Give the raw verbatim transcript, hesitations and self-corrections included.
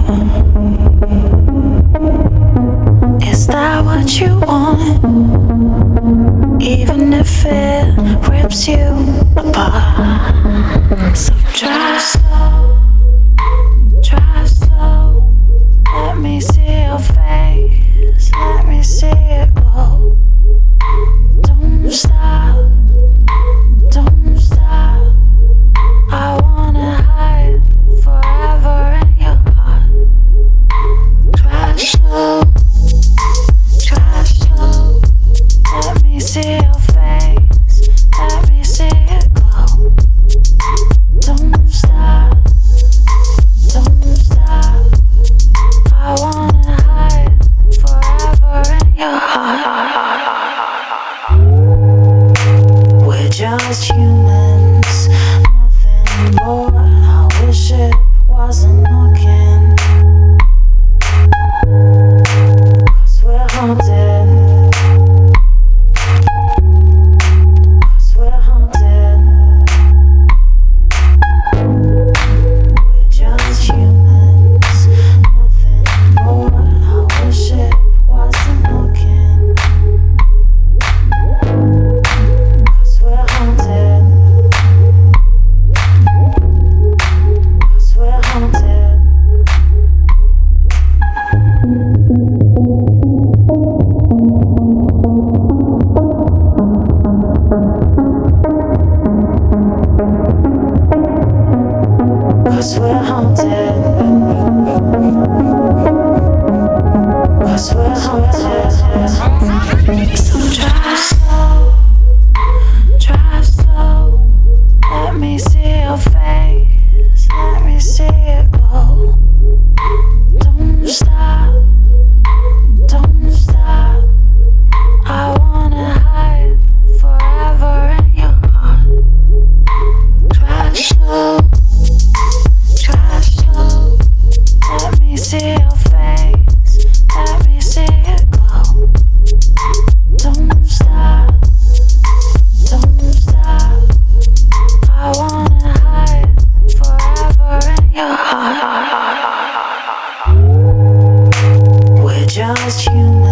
Is that what you want? Even if it rips you apart. So drive slow, drive slow. Let me see your face, let me see it glow. Don't stop, don't stop. I wanna hide forever in your heart. Drive slow, drive slow. Let me see your face, let me see it glow. Don't stop, don't stop. I wanna hide forever in your heart. We're just humans, nothing more. I wish it wasn't looking, 'cause we're haunted, 'cause we're haunted. We're just humans, nothing more. I wish it wasn't looking, 'cause we're haunted, 'cause we're haunted. Cause we're haunted, 'cause we're haunted. So drive slow, drive slow. Let me see your face, let me see it glow. Don't stop, don't stop. I wanna hide forever in your heart. Drive slow, drive slow. Let me see your face, let me see it glow. Don't stop, don't stop. I wanna hide forever in your heart. We're just humans.